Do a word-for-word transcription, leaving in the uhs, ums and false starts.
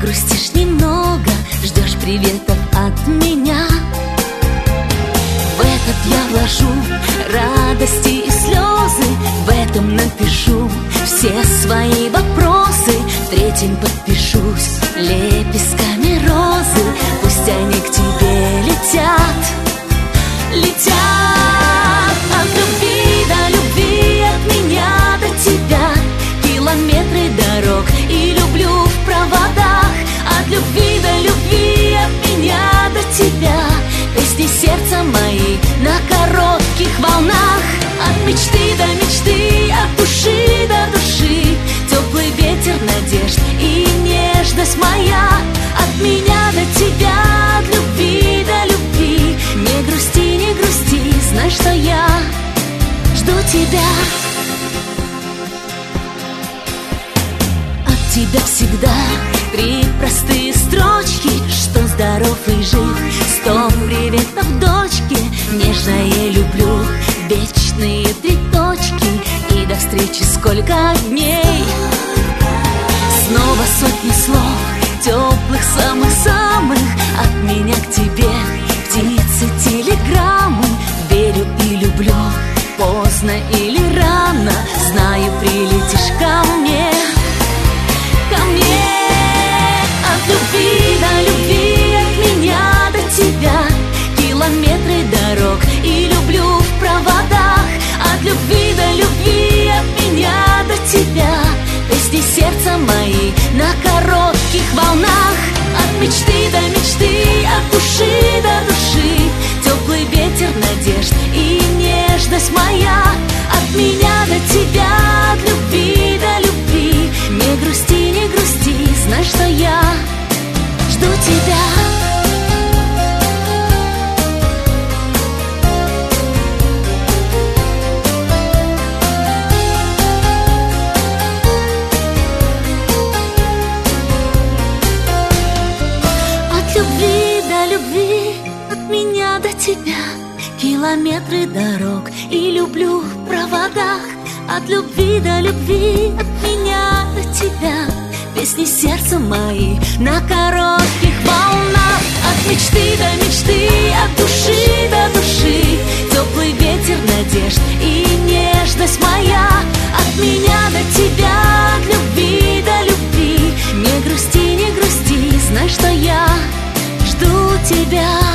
грустишь немного, ждешь приветов от меня. В этот я вложу радости и слезы, в этом напишу все свои вопросы. В третьем подпишусь лепестками розы, пусть они к тебе летят, летят. От любви до любви, от меня до тебя километры дорог, и люблю в проводах. От любви до любви, от меня до тебя песни сердца мои на коротких волнах. От мечты до мечты, от души до души теплый ветер надежд и нежность моя. От меня до тебя, от любви до любви, не грусти, не грусти, знай, что я жду тебя. От тебя всегда три простые строчки, что здоров и жив, сто приветов дочке, нежное люблю, вечные три точки, и до встречи сколько дней. Снова сотни слов, теплых самых-самых, от меня к тебе птицы телеграммы. Верю и люблю, поздно или рано, знаю, прилетишь ко мне, ко мне. От любви до любви, от меня до тебя километры дорог, и люблю в проводах. От любви до любви, от меня до тебя песни сердца мои на коротких волнах. От мечты до мечты, от души до души теплый ветер надежд и нежность моя. От меня до тебя, от любви до любви, не грусти, не грусти, знай, что я жду тебя. Тебя километры дорог, и люблю в проводах. От любви до любви, от меня до тебя песни сердца мои на коротких волнах. От мечты до мечты, от души до души теплый ветер надежд и нежность моя. От меня до тебя, от любви до любви, не грусти, не грусти, знай, что я жду тебя.